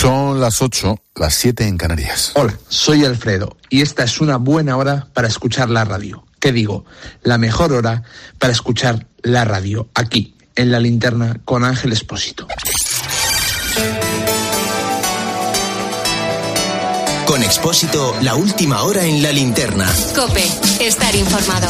Son las 8, las 7 en Canarias. Hola, soy Alfredo y esta es una buena hora para escuchar la radio. ¿Qué digo? La mejor hora para escuchar la radio, aquí, en La Linterna, con Ángel Expósito. Con Expósito, la última hora en La Linterna. COPE, estar informado.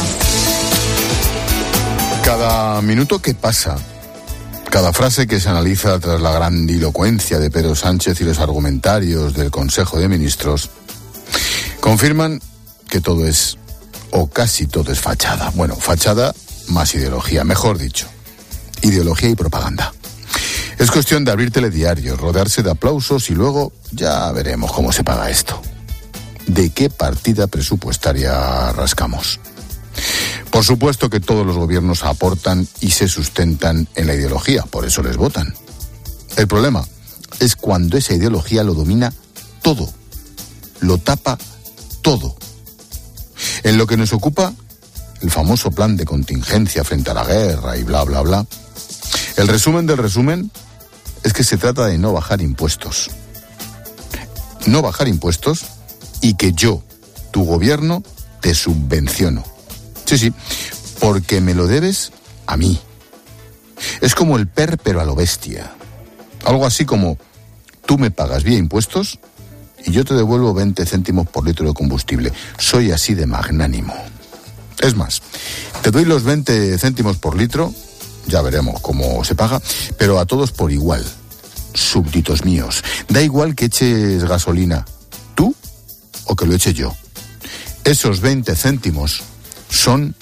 Cada minuto que pasa, cada frase que se analiza tras la grandilocuencia de Pedro Sánchez y los argumentarios del Consejo de Ministros, confirman que todo es, o casi todo es fachada. Bueno, fachada más ideología, mejor dicho, ideología y propaganda. Es cuestión de abrir telediarios, rodearse de aplausos y luego ya veremos cómo se paga esto. ¿De qué partida presupuestaria rascamos? Por supuesto que todos los gobiernos aportan y se sustentan en la ideología, por eso les votan. El problema es cuando esa ideología lo domina todo, lo tapa todo. En lo que nos ocupa, el famoso plan de contingencia frente a la guerra y bla, bla, bla. El resumen del resumen es que se trata de no bajar impuestos. No bajar impuestos y que yo, tu gobierno, te subvenciono. Sí, porque me lo debes a mí. Es como el PER, pero a lo bestia. Algo así como, tú me pagas vía impuestos y yo te devuelvo 20 céntimos por litro de combustible. Soy así de magnánimo. Es más, te doy los 20 céntimos por litro, ya veremos cómo se paga, pero a todos por igual. Súbditos míos. Da igual que eches gasolina, tú o que lo eche yo. Esos 20 céntimos son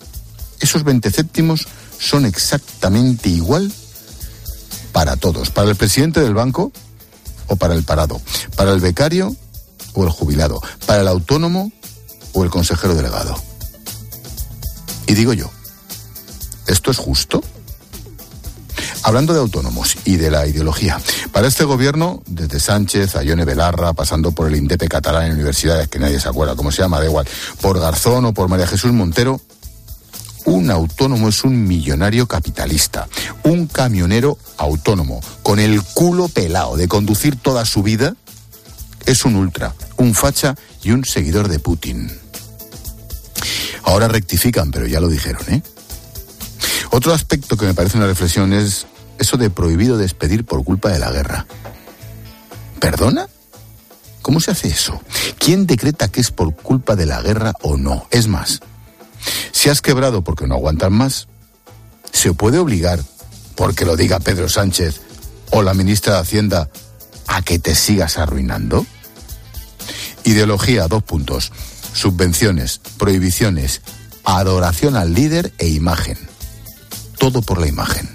exactamente igual para todos. Para el presidente del banco o para el parado. Para el becario o el jubilado. Para el autónomo o el consejero delegado. Y digo yo, ¿esto es justo? Hablando de autónomos y de la ideología, para este gobierno, desde Sánchez a Ione Belarra, pasando por el INDEP catalán en universidades, que nadie se acuerda cómo se llama, da igual, por Garzón o por María Jesús Montero, un autónomo es un millonario capitalista, un camionero autónomo, con el culo pelado de conducir toda su vida, es un ultra, un facha y un seguidor de Putin. Ahora rectifican, pero ya lo dijeron, ¿eh? Otro aspecto que me parece una reflexión es eso de prohibido despedir por culpa de la guerra. ¿Perdona? ¿Cómo se hace eso? ¿Quién decreta que es por culpa de la guerra o no? Es más, si has quebrado porque no aguantan más, ¿se puede obligar, porque lo diga Pedro Sánchez o la ministra de Hacienda, a que te sigas arruinando? Ideología, 2 puntos. Subvenciones, prohibiciones, adoración al líder e imagen. Todo por la imagen.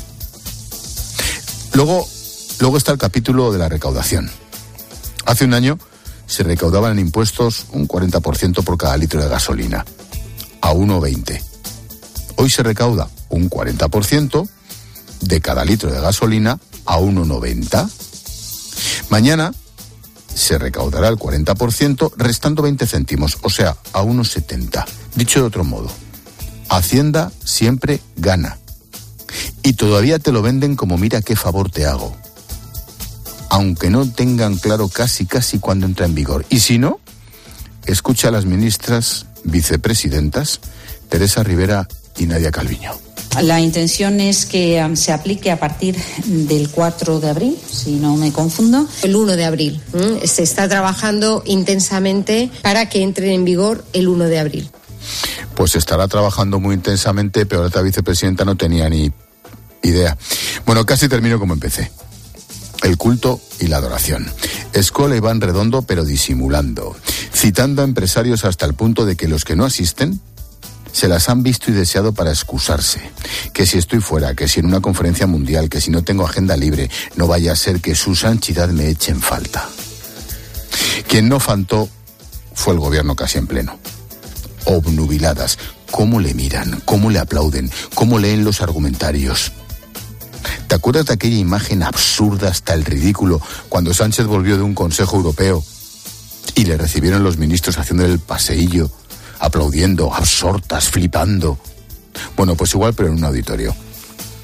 Luego está el capítulo de la recaudación. Hace un año se recaudaban en impuestos un 40% por cada litro de gasolina, a 1,20. Hoy se recauda un 40% de cada litro de gasolina a 1,90. Mañana se recaudará el 40%, restando 20 céntimos, o sea, a 1,70. Dicho de otro modo, Hacienda siempre gana. Y todavía te lo venden como mira qué favor te hago. Aunque no tengan claro casi cuándo entra en vigor. Y si no, escucha a las ministras vicepresidentas Teresa Rivera y Nadia Calviño. La intención es que se aplique a partir del 4 de abril, si no me confundo. El 1 de abril. Se está trabajando intensamente para que entre en vigor el 1 de abril. Pues estará trabajando muy intensamente, pero la otra vicepresidenta no tenía ni idea. Bueno, casi termino como empecé. El culto y la adoración. Escola Iván Redondo, pero disimulando. Citando a empresarios hasta el punto de que los que no asisten se las han visto y deseado para excusarse. Que si estoy fuera, que si en una conferencia mundial, que si no tengo agenda libre, no vaya a ser que su santidad me eche en falta. Quien no faltó fue el gobierno casi en pleno. Obnubiladas. ¿Cómo le miran? ¿Cómo le aplauden? ¿Cómo leen los argumentarios? ¿Te acuerdas de aquella imagen absurda hasta el ridículo cuando Sánchez volvió de un Consejo Europeo y le recibieron los ministros haciéndole el paseillo, aplaudiendo, absortas, flipando? Bueno, pues igual, pero en un auditorio.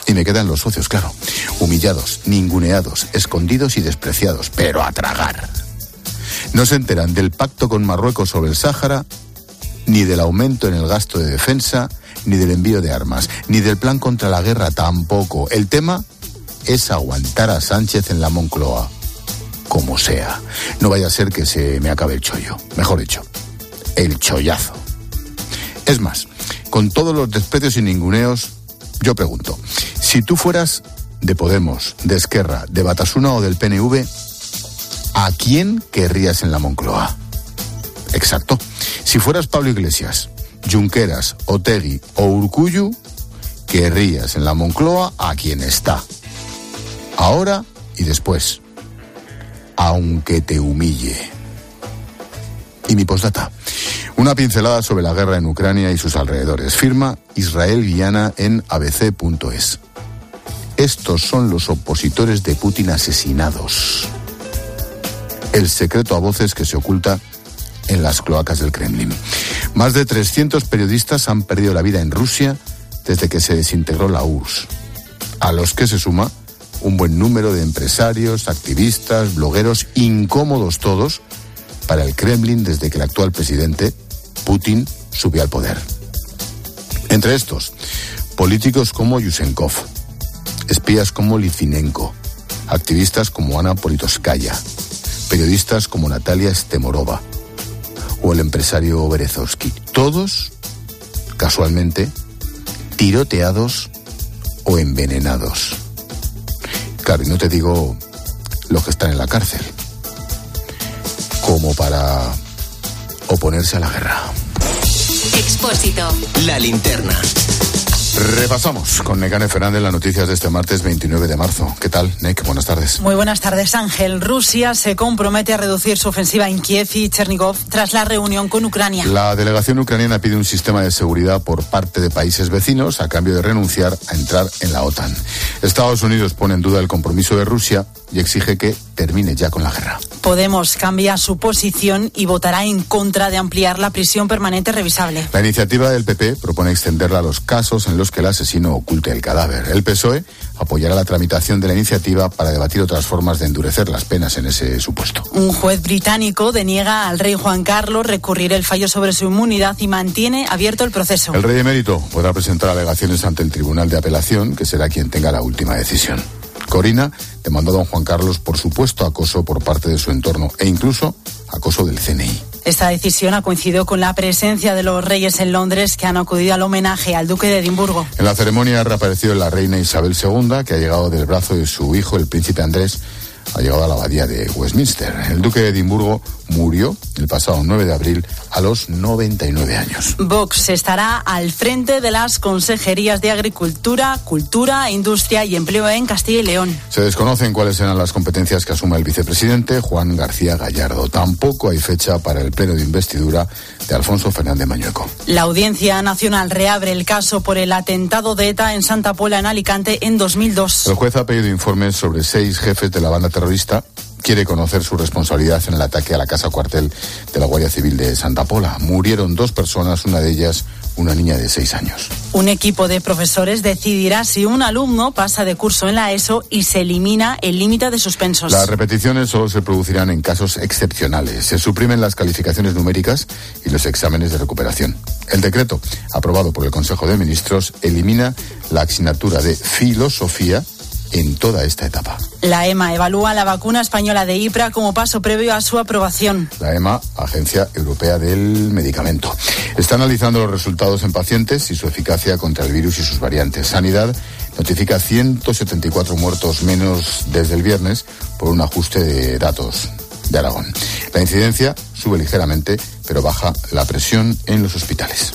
Y me quedan los socios, claro. Humillados, ninguneados, escondidos y despreciados, pero a tragar. No se enteran del pacto con Marruecos sobre el Sáhara, ni del aumento en el gasto de defensa, ni del envío de armas, ni del plan contra la guerra tampoco. El tema es aguantar a Sánchez en la Moncloa, como sea. No vaya a ser que se me acabe el chollo. Mejor dicho, el chollazo. Es más, con todos los desprecios y ninguneos, yo pregunto, si tú fueras de Podemos, de Esquerra, de Batasuna o del PNV, ¿a quién querrías en la Moncloa? Exacto. Si fueras Pablo Iglesias, Junqueras, Otegi o Urkullu, querrías en la Moncloa a quien está. Ahora y después. Aunque te humille. Y mi postdata. Una pincelada sobre la guerra en Ucrania y sus alrededores. Firma Israel Guiana en abc.es. Estos son los opositores de Putin asesinados. El secreto a voces que se oculta en las cloacas del Kremlin. Más de 300 periodistas han perdido la vida en Rusia desde que se desintegró la URSS, a los que se suma un buen número de empresarios, activistas, blogueros, incómodos todos, para el Kremlin desde que el actual presidente, Putin, subió al poder. Entre estos, políticos como Yushchenko, espías como Litvinenko, activistas como Ana Politkovskaya, periodistas como Natalia Stemorova o el empresario Berezovsky. Todos, casualmente, tiroteados o envenenados. Claro, y no te digo los que están en la cárcel, como para oponerse a la guerra. Expósito. La linterna. Repasamos con Nekane Fernández las noticias de este martes 29 de marzo. ¿Qué tal, Nek? Buenas tardes. Muy buenas tardes, Ángel. Rusia se compromete a reducir su ofensiva en Kiev y Chernígov tras la reunión con Ucrania. La delegación ucraniana pide un sistema de seguridad por parte de países vecinos a cambio de renunciar a entrar en la OTAN. Estados Unidos pone en duda el compromiso de Rusia y exige que termine ya con la guerra. Podemos cambia su posición y votará en contra de ampliar la prisión permanente revisable. La iniciativa del PP propone extenderla a los casos en los que el asesino oculte el cadáver. El PSOE apoyará la tramitación de la iniciativa para debatir otras formas de endurecer las penas en ese supuesto. Un juez británico deniega al rey Juan Carlos recurrir el fallo sobre su inmunidad y mantiene abierto el proceso. El rey emérito podrá presentar alegaciones ante el Tribunal de Apelación, que será quien tenga la última decisión. Corina demandó a don Juan Carlos por supuesto acoso por parte de su entorno e incluso acoso del CNI. Esta decisión ha coincidido con la presencia de los reyes en Londres, que han acudido al homenaje al duque de Edimburgo. En la ceremonia ha reaparecido la reina Isabel II, que ha llegado del brazo de su hijo, el príncipe Andrés, ha llegado a la abadía de Westminster. El duque de Edimburgo murió el pasado 9 de abril a los 99 años. Vox estará al frente de las consejerías de Agricultura, Cultura, Industria y Empleo en Castilla y León. Se desconocen cuáles serán las competencias que asuma el vicepresidente Juan García Gallardo. Tampoco hay fecha para el pleno de investidura de Alfonso Fernández Mañueco. La Audiencia Nacional reabre el caso por el atentado de ETA en Santa Pola, en Alicante, en 2002. El juez ha pedido informes sobre 6 jefes de la banda terrorista. Quiere conocer su responsabilidad en el ataque a la casa cuartel de la Guardia Civil de Santa Pola. Murieron 2 personas, una de ellas una niña de 6 años. Un equipo de profesores decidirá si un alumno pasa de curso en la ESO y se elimina el límite de suspensos. Las repeticiones solo se producirán en casos excepcionales. Se suprimen las calificaciones numéricas y los exámenes de recuperación. El decreto, aprobado por el Consejo de Ministros, elimina la asignatura de filosofía en toda esta etapa. La EMA evalúa la vacuna española de IPRA como paso previo a su aprobación. La EMA, Agencia Europea del Medicamento, está analizando los resultados en pacientes y su eficacia contra el virus y sus variantes. Sanidad notifica 174 muertos menos desde el viernes por un ajuste de datos de Aragón. La incidencia sube ligeramente, pero baja la presión en los hospitales.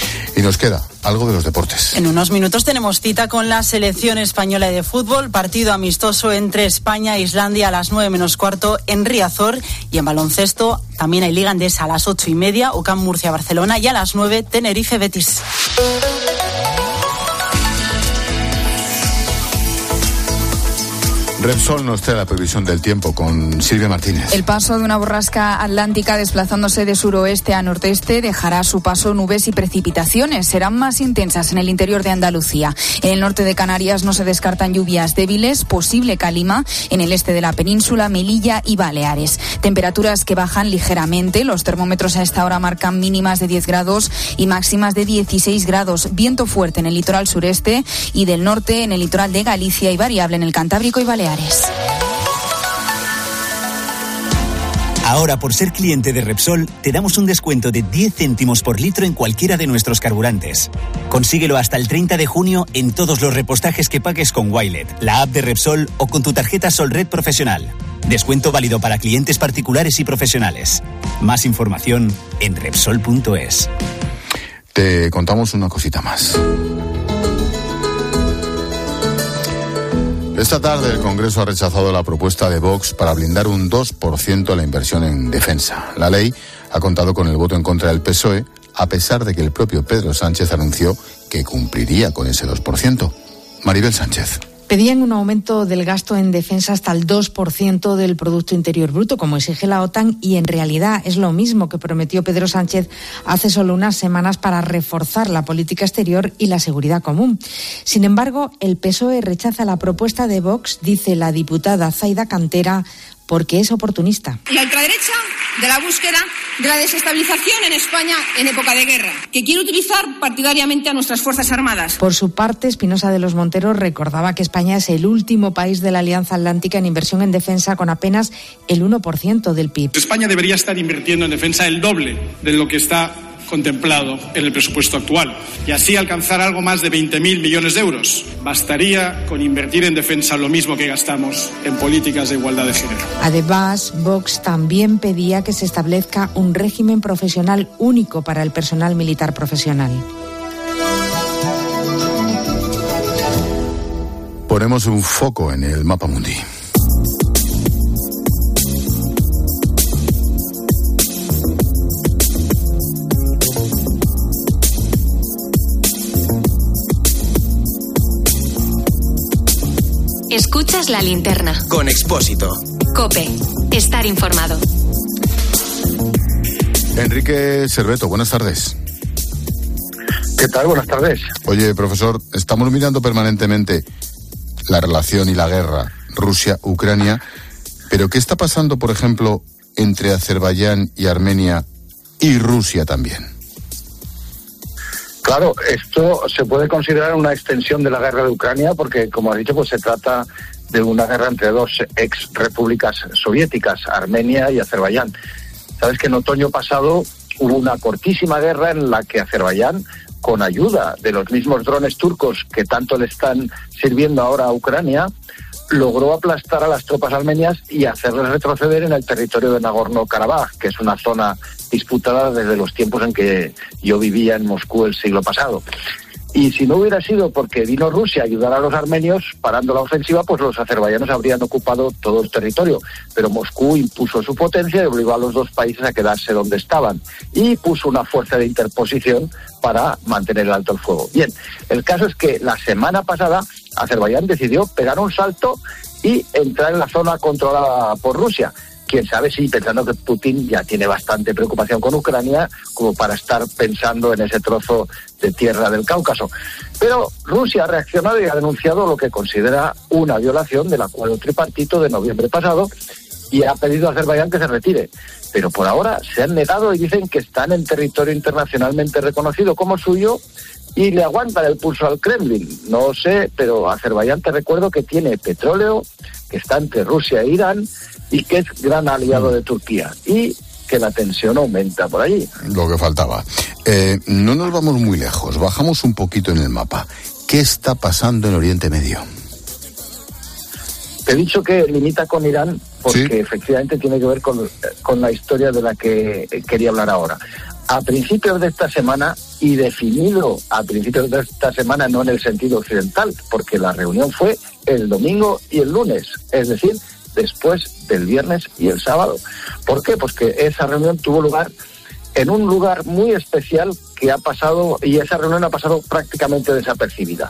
Y nos queda algo de los deportes. En unos minutos tenemos cita con la selección española de fútbol, partido amistoso entre España e Islandia a las 9:15 en Riazor, y en baloncesto también hay Liga Endesa a las 8:30, UCAM Murcia-Barcelona, y a las 9 Tenerife-Betis. Repsol nos trae la previsión del tiempo con Silvia Martínez. El paso de una borrasca atlántica desplazándose de suroeste a nordeste dejará a su paso nubes y precipitaciones. Serán más intensas en el interior de Andalucía. En el norte de Canarias no se descartan lluvias débiles, posible calima en el este de la península, Melilla y Baleares. Temperaturas que bajan ligeramente. Los termómetros a esta hora marcan mínimas de 10 grados y máximas de 16 grados. Viento fuerte en el litoral sureste y del norte en el litoral de Galicia y variable en el Cantábrico y Baleares. Ahora, por ser cliente de Repsol, te damos un descuento de 10 céntimos por litro en cualquiera de nuestros carburantes. Consíguelo hasta el 30 de junio en todos los repostajes que pagues con Wilet, la app de Repsol o con tu tarjeta Solred Profesional. Descuento válido para clientes particulares y profesionales. Más información en Repsol.es. Te contamos una cosita más. Esta tarde el Congreso ha rechazado la propuesta de Vox para blindar un 2% la inversión en defensa. La ley ha contado con el voto en contra del PSOE, a pesar de que el propio Pedro Sánchez anunció que cumpliría con ese 2%. Maribel Sánchez. Pedían un aumento del gasto en defensa hasta el 2% del Producto Interior Bruto, como exige la OTAN, y en realidad es lo mismo que prometió Pedro Sánchez hace solo unas semanas para reforzar la política exterior y la seguridad común. Sin embargo, el PSOE rechaza la propuesta de Vox, dice la diputada Zaida Cantera, porque es oportunista. La ultraderecha de la búsqueda de la desestabilización en España en época de guerra, que quiere utilizar partidariamente a nuestras Fuerzas Armadas. Por su parte, Espinosa de los Monteros recordaba que España es el último país de la Alianza Atlántica en inversión en defensa, con apenas el 1% del PIB. España debería estar invirtiendo en defensa el doble de lo que está contemplado en el presupuesto actual y así alcanzar algo más de 20.000 millones de euros. Bastaría con invertir en defensa lo mismo que gastamos en políticas de igualdad de género. Además, Vox también pedía que se establezca un régimen profesional único para el personal militar profesional. Ponemos un foco en el mapa mundi. Escuchas La Linterna. Con Expósito. COPE. Estar informado. Enrique Cerveto, buenas tardes. ¿Qué tal? Buenas tardes. Oye, profesor, estamos mirando permanentemente la relación y la guerra Rusia-Ucrania, pero ¿qué está pasando, por ejemplo, entre Azerbaiyán y Armenia y Rusia también? Claro, esto se puede considerar una extensión de la guerra de Ucrania porque, como has dicho, pues se trata de una guerra entre dos ex repúblicas soviéticas, Armenia y Azerbaiyán. Sabes que en otoño pasado hubo una cortísima guerra en la que Azerbaiyán, con ayuda de los mismos drones turcos que tanto le están sirviendo ahora a Ucrania, logró aplastar a las tropas armenias y hacerles retroceder en el territorio de Nagorno-Karabaj, que es una zona disputada desde los tiempos en que yo vivía en Moscú el siglo pasado. Y si no hubiera sido porque vino Rusia a ayudar a los armenios parando la ofensiva, pues los azerbaiyanos habrían ocupado todo el territorio. Pero Moscú impuso su potencia y obligó a los dos países a quedarse donde estaban. Y puso una fuerza de interposición para mantener alto el fuego. Bien, el caso es que la semana pasada Azerbaiyán decidió pegar un salto y entrar en la zona controlada por Rusia. Quién sabe si pensando que Putin ya tiene bastante preocupación con Ucrania como para estar pensando en ese trozo de tierra del Cáucaso. Pero Rusia ha reaccionado y ha denunciado lo que considera una violación del acuerdo tripartito de noviembre pasado y ha pedido a Azerbaiyán que se retire. Pero por ahora se han negado y dicen que están en territorio internacionalmente reconocido como suyo y le aguantan el pulso al Kremlin. No sé, pero Azerbaiyán, te recuerdo que tiene petróleo, que está entre Rusia e Irán y que es gran aliado de Turquía y que la tensión aumenta por allí. Lo que faltaba. No nos vamos muy lejos, bajamos un poquito en el mapa. ¿Qué está pasando en Oriente Medio? Te he dicho que limita con Irán porque ¿sí? Efectivamente tiene que ver con la historia de la que quería hablar ahora. A principios de esta semana, y definido a principios de esta semana no en el sentido occidental, porque la reunión fue el domingo y el lunes, es decir, después del viernes y el sábado. ¿Por qué? Pues que esa reunión tuvo lugar en un lugar muy especial que ha pasado, y esa reunión ha pasado prácticamente desapercibida.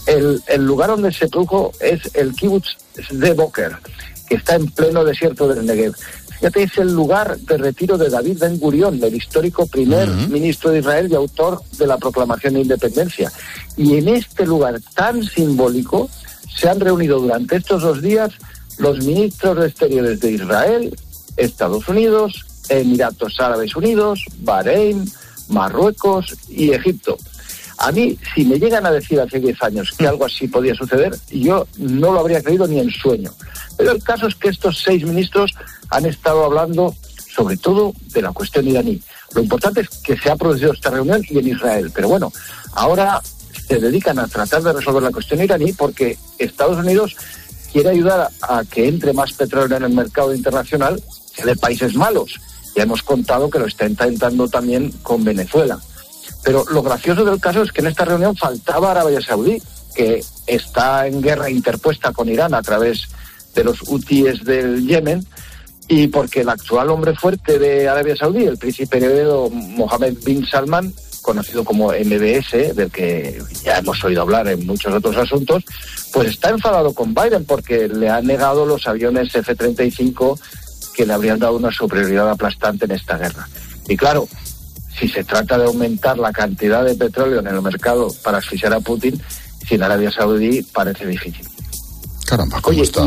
El lugar donde se produjo es el kibutz Sde Boker, que está en pleno desierto del Negev. Fíjate, es el lugar de retiro de David Ben Gurión, el histórico primer ministro de Israel y autor de la proclamación de independencia. Y en este lugar tan simbólico se han reunido durante estos 2 días los ministros de Exteriores de Israel, Estados Unidos, Emiratos Árabes Unidos, Bahrein, Marruecos y Egipto. A mí, si me llegan a decir hace 10 años que algo así podía suceder, yo no lo habría creído ni en sueño. Pero el caso es que estos 6 ministros han estado hablando sobre todo de la cuestión iraní. Lo importante es que se ha producido esta reunión y en Israel. Pero bueno, ahora se dedican a tratar de resolver la cuestión iraní porque Estados Unidos quiere ayudar a que entre más petróleo en el mercado internacional de países malos. Ya hemos contado que lo está intentando también con Venezuela. Pero lo gracioso del caso es que en esta reunión faltaba Arabia Saudí, que está en guerra interpuesta con Irán a través de los hutíes del Yemen, y porque el actual hombre fuerte de Arabia Saudí, el príncipe heredero Mohammed bin Salman, conocido como MBS, del que ya hemos oído hablar en muchos otros asuntos, pues está enfadado con Biden porque le ha negado los aviones F-35 que le habrían dado una superioridad aplastante en esta guerra. Y claro, si se trata de aumentar la cantidad de petróleo en el mercado para asfixiar a Putin, sin Arabia Saudí parece difícil. Caramba, ¿cómo está?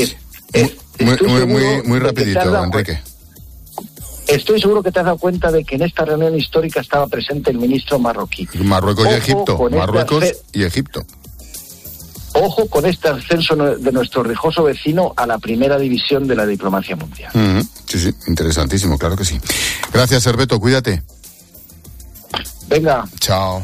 Muy rapidito, Enrique. Estoy seguro que te has dado cuenta de que en esta reunión histórica estaba presente el ministro marroquí. Marruecos y Egipto. Marruecos y Egipto. Ojo con este ascenso de nuestro rijoso vecino a la primera división de la diplomacia mundial. Sí, interesantísimo, claro que sí. Gracias, Herbeto, cuídate. Venga. Chao.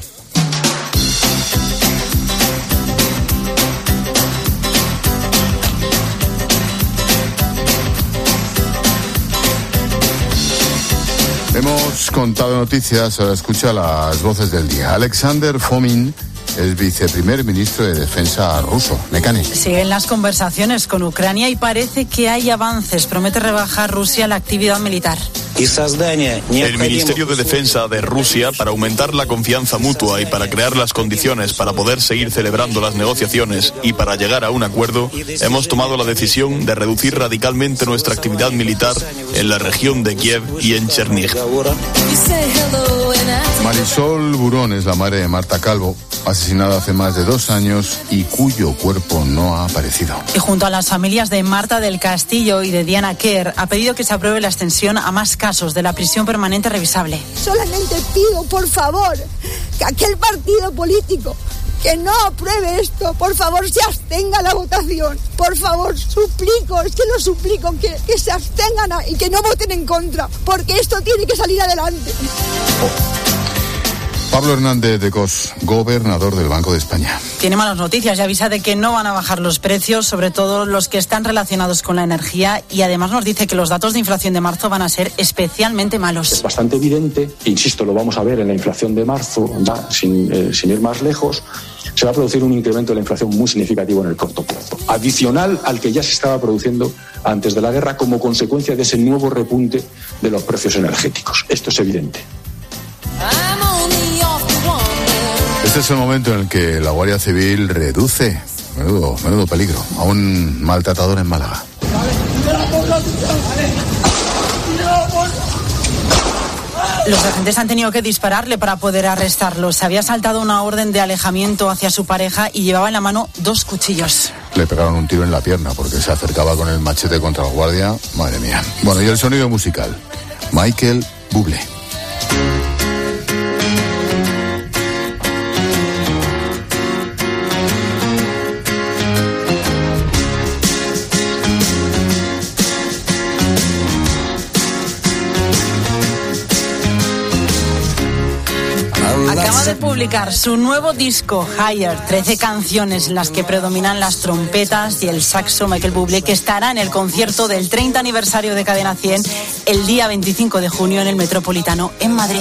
Hemos contado noticias, ahora escucha las voces del día. Alexander Fomin es viceprimer ministro de Defensa ruso. Mecane. Siguen las conversaciones con Ucrania y parece que hay avances. Promete rebajar Rusia la actividad militar. El Ministerio de Defensa de Rusia, para aumentar la confianza mutua y para crear las condiciones para poder seguir celebrando las negociaciones y para llegar a un acuerdo, hemos tomado la decisión de reducir radicalmente nuestra actividad militar en la región de Kiev y en Chernihiv. Marisol Burón es la madre de Marta Calvo, asesinada hace más de 2 años y cuyo cuerpo no ha aparecido. Y junto a las familias de Marta del Castillo y de Diana Kerr, ha pedido que se apruebe la extensión a más casos de la prisión permanente revisable. Solamente pido, por favor, que aquel partido político que no apruebe esto, por favor, se abstenga la votación. Por favor, suplico, es que lo suplico, que se abstengan y que no voten en contra, porque esto tiene que salir adelante. Pablo Hernández de Cos, gobernador del Banco de España. Tiene malas noticias y avisa de que no van a bajar los precios, sobre todo los que están relacionados con la energía, y además nos dice que los datos de inflación de marzo van a ser especialmente malos. Es bastante evidente, insisto, lo vamos a ver en la inflación de marzo, ya sin ir más lejos, se va a producir un incremento de la inflación muy significativo en el corto plazo, adicional al que ya se estaba produciendo antes de la guerra como consecuencia de ese nuevo repunte de los precios energéticos. Esto es evidente. Este es el momento en el que la Guardia Civil reduce, menudo peligro, a un maltratador en Málaga. Los agentes han tenido que dispararle para poder arrestarlo. Se había saltado una orden de alejamiento hacia su pareja y llevaba en la mano 2 cuchillos. Le pegaron un tiro en la pierna porque se acercaba con el machete contra el guardia. Madre mía. Bueno, y el sonido musical. Michael Bublé. Acaba de publicar su nuevo disco, Higher, 13 canciones en las que predominan las trompetas y el saxo. Michael Bublé, que estará en el concierto del 30 aniversario de Cadena 100 el día 25 de junio en el Metropolitano en Madrid.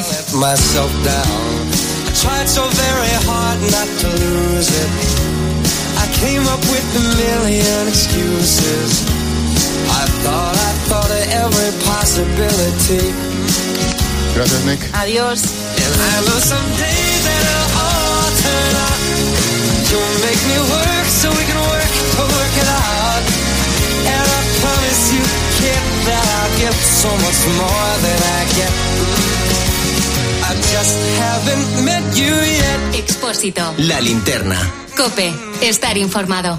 Gracias, Nick. Adiós. Don't make me work so we can work it out. And I promise you, kid, that I'll give so much more than I get. I just haven't met you yet. Expósito. La Linterna. COPE. Estar informado.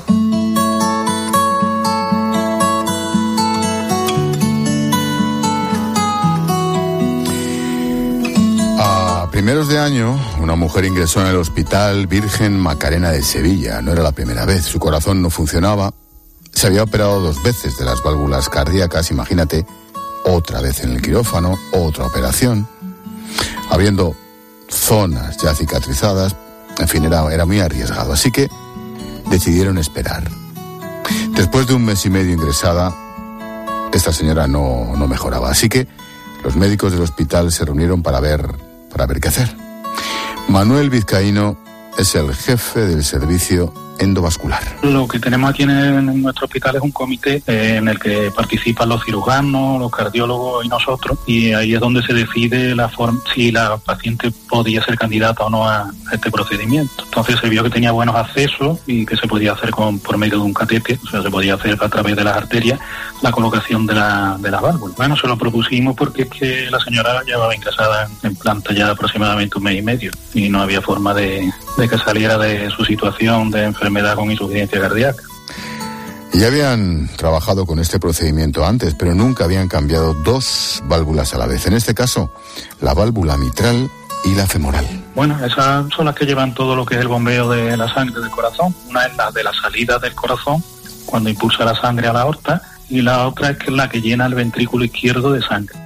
A primeros de año, una mujer ingresó en el Hospital Virgen Macarena de Sevilla. No era la primera vez. Su corazón no funcionaba. Se había operado 2 veces de las válvulas cardíacas. Imagínate, otra vez en el quirófano, otra operación. Habiendo zonas ya cicatrizadas, en fin, era muy arriesgado. Así que decidieron esperar. Después de 1 mes y medio ingresada, esta señora no mejoraba. Así que los médicos del hospital se reunieron para ver qué hacer. Manuel Vizcaíno es el jefe del servicio endovascular. Lo que tenemos aquí en nuestro hospital es un comité en el que participan los cirujanos, los cardiólogos y nosotros, y ahí es donde se decide si la paciente podía ser candidata o no a este procedimiento. Entonces se vio que tenía buenos accesos y que se podía hacer por medio de un catete, o sea, se podía hacer a través de las arterias la colocación de las válvulas. Bueno, se lo propusimos porque es que la señora llevaba ingresada en planta ya aproximadamente 1 mes y medio y no había forma de que saliera de su situación de enfermedad con insuficiencia cardíaca. Ya habían trabajado con este procedimiento antes, pero nunca habían cambiado 2 válvulas a la vez. En este caso, la válvula mitral y la femoral. Bueno, esas son las que llevan todo lo que es el bombeo de la sangre del corazón. Una es la de la salida del corazón, cuando impulsa la sangre a la aorta, y la otra es la que llena el ventrículo izquierdo de sangre.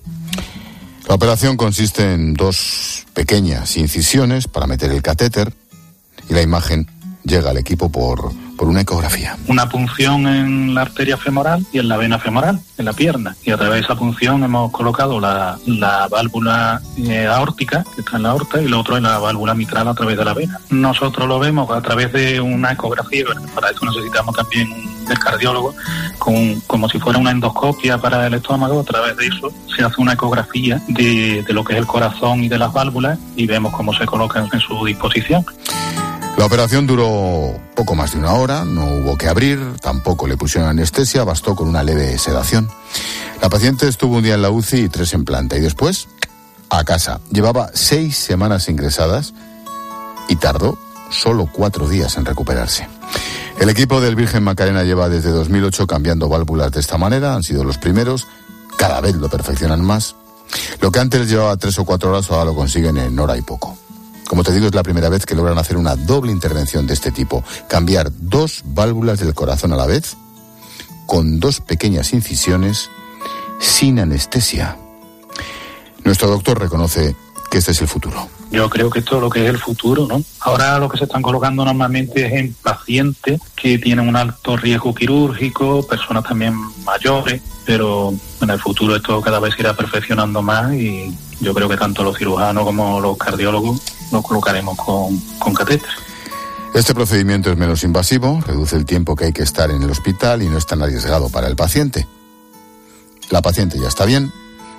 La operación consiste en 2 pequeñas incisiones para meter el catéter y la imagen llega al equipo por una ecografía. Una punción en la arteria femoral y en la vena femoral, en la pierna. Y a través de esa punción hemos colocado la válvula aórtica, que está en la aorta, y lo otro es la válvula mitral a través de la vena. Nosotros lo vemos a través de una ecografía. Para eso necesitamos también del cardiólogo, como si fuera una endoscopia para el estómago. A través de eso se hace una ecografía de lo que es el corazón y de las válvulas y vemos cómo se colocan en su disposición. La operación duró poco más de 1 hora, no hubo que abrir, tampoco le pusieron anestesia, bastó con una leve sedación. La paciente estuvo un día en la UCI y 3 en planta y después a casa. Llevaba 6 semanas ingresadas y tardó solo 4 días en recuperarse. El equipo del Virgen Macarena lleva desde 2008 cambiando válvulas de esta manera, han sido los primeros, cada vez lo perfeccionan más. Lo que antes llevaba 3 o 4 horas ahora lo consiguen en hora y poco. Como te digo, es la primera vez que logran hacer una doble intervención de este tipo. Cambiar 2 válvulas del corazón a la vez, con 2 pequeñas incisiones, sin anestesia. Nuestro doctor reconoce que este es el futuro. Yo creo que esto es lo que es el futuro, ¿no? Ahora lo que se están colocando normalmente es en pacientes que tienen un alto riesgo quirúrgico, personas también mayores, pero en el futuro esto cada vez se irá perfeccionando más y yo creo que tanto los cirujanos como los cardiólogos lo colocaremos con catéter. Este procedimiento es menos invasivo, reduce el tiempo que hay que estar en el hospital y no es tan arriesgado para el paciente. La paciente ya está bien,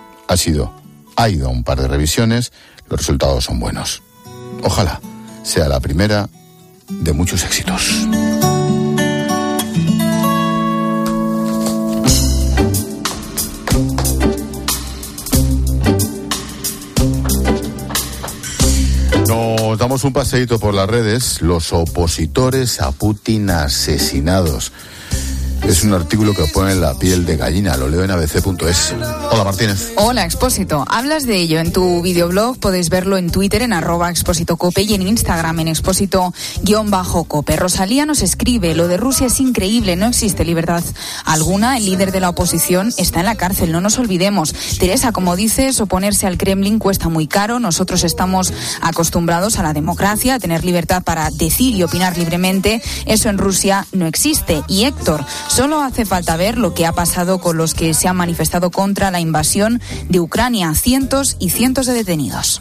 ha ido a un par de revisiones, los resultados son buenos. Ojalá sea la primera de muchos éxitos. Nos damos un paseíto por las redes. Los opositores a Putin asesinados. Es un artículo que pone la piel de gallina, lo leo en abc.es. Hola, Martínez. Hola, Expósito. Hablas de ello en tu videoblog, podéis verlo en Twitter en @expósitocope y en Instagram en expósito_cope. Rosalía nos escribe, lo de Rusia es increíble, no existe libertad alguna, el líder de la oposición está en la cárcel, no nos olvidemos. Teresa, como dices, oponerse al Kremlin cuesta muy caro, nosotros estamos acostumbrados a la democracia, a tener libertad para decir y opinar libremente, eso en Rusia no existe. Y Héctor, solo hace falta ver lo que ha pasado con los que se han manifestado contra la invasión de Ucrania. Cientos y cientos de detenidos.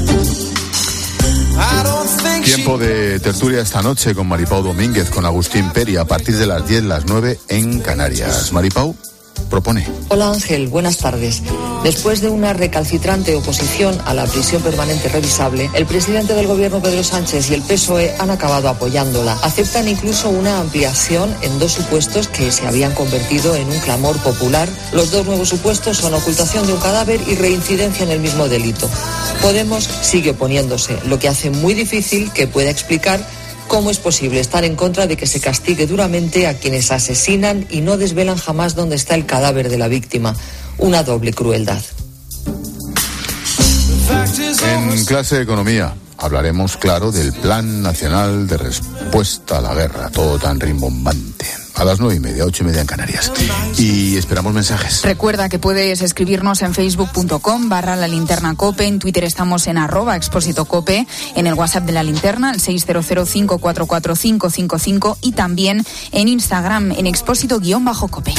Tiempo de tertulia esta noche con Maripau Domínguez, con Agustín Peri, a partir de las 10, las 9 en Canarias. Maripau. propone. Hola Ángel, buenas tardes. Después de una recalcitrante oposición a la prisión permanente revisable, el presidente del gobierno Pedro Sánchez y el PSOE han acabado apoyándola. Aceptan incluso una ampliación en 2 supuestos que se habían convertido en un clamor popular. Los 2 nuevos supuestos son ocultación de un cadáver y reincidencia en el mismo delito. Podemos sigue oponiéndose, lo que hace muy difícil que pueda explicar cómo es posible estar en contra de que se castigue duramente a quienes asesinan y no desvelan jamás dónde está el cadáver de la víctima. Una doble crueldad. En clase de economía hablaremos, claro, del Plan Nacional de Respuesta a la Guerra, todo tan rimbombante. A las 9:30, 8:30 en Canarias. Y esperamos mensajes. Recuerda que puedes escribirnos en facebook.com/lalinternacope, en Twitter estamos en @expósitocope, en el WhatsApp de La Linterna, el 600-544-555 y también en Instagram, en expósito_cope.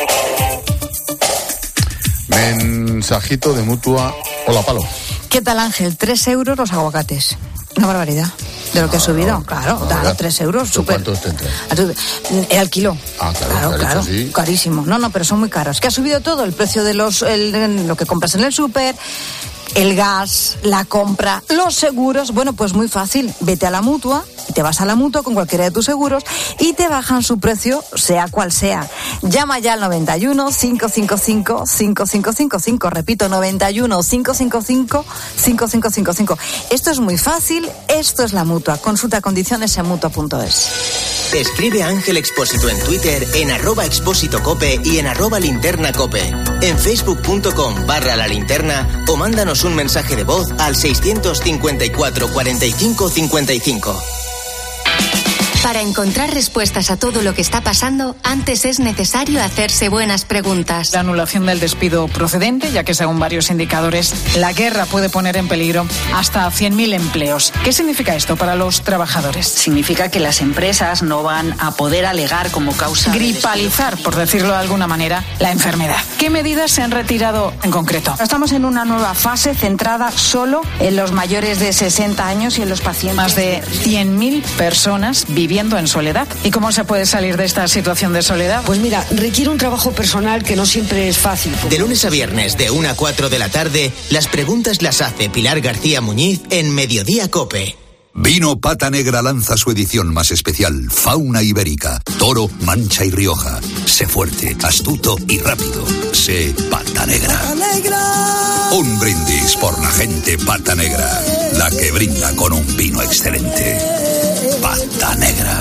Mensajito de Mutua. Hola, Palo. ¿Qué tal, Ángel? 3 euros los aguacates. Una barbaridad. De lo que ha subido, claro, 3 euros, súper. ¿Cuántos te entran? Al kilo. Claro, sí. Carísimo. No, pero son muy caros. Que ha subido todo, el precio de lo que compras en el súper, el gas, la compra, los seguros. Bueno, pues muy fácil. Vete a la Mutua, te vas a la Mutua con cualquiera de tus seguros y te bajan su precio, sea cual sea. Llama ya al 91 555 5555. Repito, 91 555 5555. Esto es muy fácil, esto es la Mutua. Consulta condiciones en mutua.es. Escribe a Ángel Expósito en Twitter, en @expósitocope y en @linternacope. En facebook.com/lalinterna o mándanos un mensaje de voz al 654 45 55. Para encontrar respuestas a todo lo que está pasando, antes es necesario hacerse buenas preguntas. La anulación del despido procedente, ya que según varios indicadores, la guerra puede poner en peligro hasta 100.000 empleos. ¿Qué significa esto para los trabajadores? Significa que las empresas no van a poder alegar como causa... Gripalizar, por decirlo de alguna manera, la enfermedad. ¿Qué medidas se han retirado en concreto? Estamos en una nueva fase centrada solo en los mayores de 60 años y en los pacientes... Más de 100.000 personas viviendo en soledad. ¿Y cómo se puede salir de esta situación de soledad? Pues mira, requiere un trabajo personal que no siempre es fácil. De lunes a viernes, de 1 a 4 de la tarde, las preguntas las hace Pilar García Muñiz en Mediodía COPE. Vino Pata Negra lanza su edición más especial, Fauna Ibérica, Toro, Mancha y Rioja. Sé fuerte, astuto y rápido. Sé Pata Negra. Pata Negra. Un brindis por la gente Pata Negra, la que brinda con un vino excelente. Pata Negra.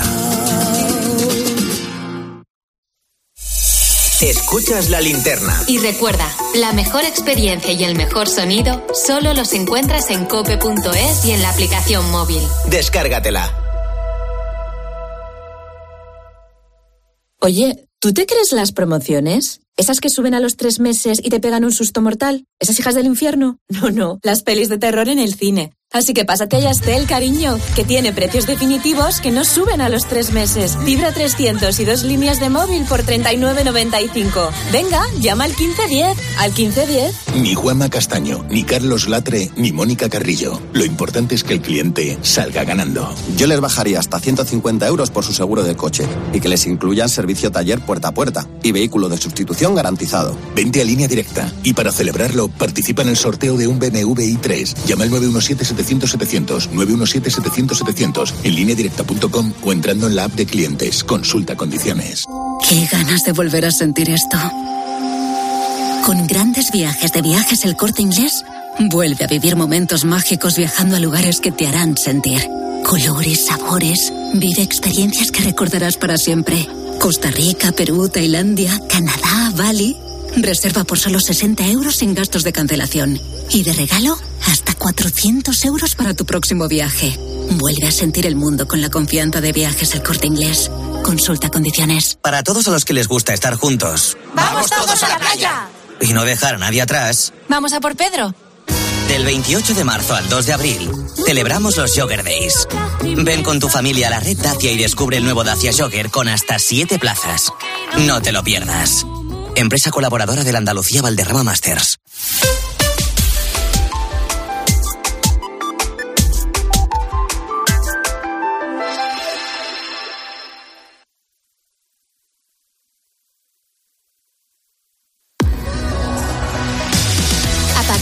Escuchas La Linterna. Y recuerda, la mejor experiencia y el mejor sonido solo los encuentras en cope.es y en la aplicación móvil. Descárgatela. Oye, ¿tú te crees las promociones? ¿Esas que suben a los 3 meses y te pegan un susto mortal? ¿Esas hijas del infierno? No, las pelis de terror en el cine. Así que pásate a Yastel, cariño, que tiene precios definitivos que no suben a los 3 meses. Fibra 300 y 2 líneas de móvil por 39,95. Venga, llama al 1510. Al 1510. Ni Juanma Castaño, ni Carlos Latre, ni Mónica Carrillo. Lo importante es que el cliente salga ganando. Yo les bajaría hasta 150 euros por su seguro de coche y que les incluyan servicio taller puerta a puerta y vehículo de sustitución garantizado. Vente a Línea Directa y para celebrarlo participa en el sorteo de un BMW i3. Llama al 917-700-700, 917-700-700 en lineadirecta.com o entrando en la app de clientes. Consulta condiciones. Qué ganas de volver a sentir esto. Con grandes viajes de Viajes El Corte Inglés, vuelve a vivir momentos mágicos viajando a lugares que te harán sentir. Colores, sabores, vive experiencias que recordarás para siempre. Costa Rica, Perú, Tailandia, Canadá, Bali. Reserva por solo 60 euros sin gastos de cancelación. Y de regalo, hasta 400 euros para tu próximo viaje. Vuelve a sentir el mundo con la confianza de Viajes El Corte Inglés. Consulta condiciones. Para todos a los que les gusta estar juntos. ¡Vamos todos a la playa! Y no dejar a nadie atrás. ¡Vamos a por Pedro! Del 28 de marzo al 2 de abril, celebramos los Jogger Days. Ven con tu familia a la red Dacia y descubre el nuevo Dacia Jogger con hasta 7 plazas. No te lo pierdas. Empresa colaboradora de la Andalucía Valderrama Masters.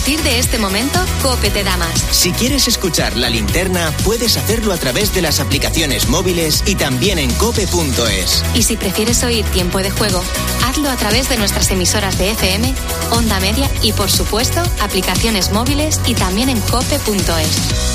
partir de este momento, COPE te da más. Si quieres escuchar La Linterna, puedes hacerlo a través de las aplicaciones móviles y también en cope.es. Y si prefieres oír Tiempo de Juego, hazlo a través de nuestras emisoras de FM, Onda Media y, por supuesto, aplicaciones móviles y también en cope.es.